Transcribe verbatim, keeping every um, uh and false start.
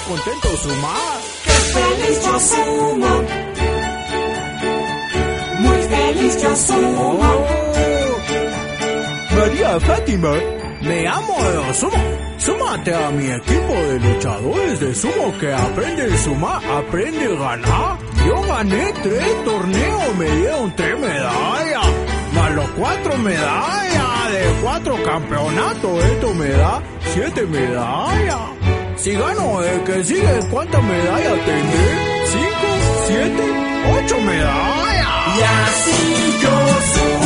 contento sumar. ¡Qué feliz yo sumo! Muy feliz yo sumo. Oh. María Fátima, me llamo de Sumo. Súmate a mi equipo de luchadores de sumo que aprende a sumar, aprende a ganar. Yo gané tres torneos, me dieron tres medallas, más los cuatro medallas de cuatro campeonatos. Esto me da siete medallas. Si gano el que sigue, ¿cuántas medallas tendré? ¿Cinco? ¿Siete? ¿Ocho medallas? Y así yo sumo.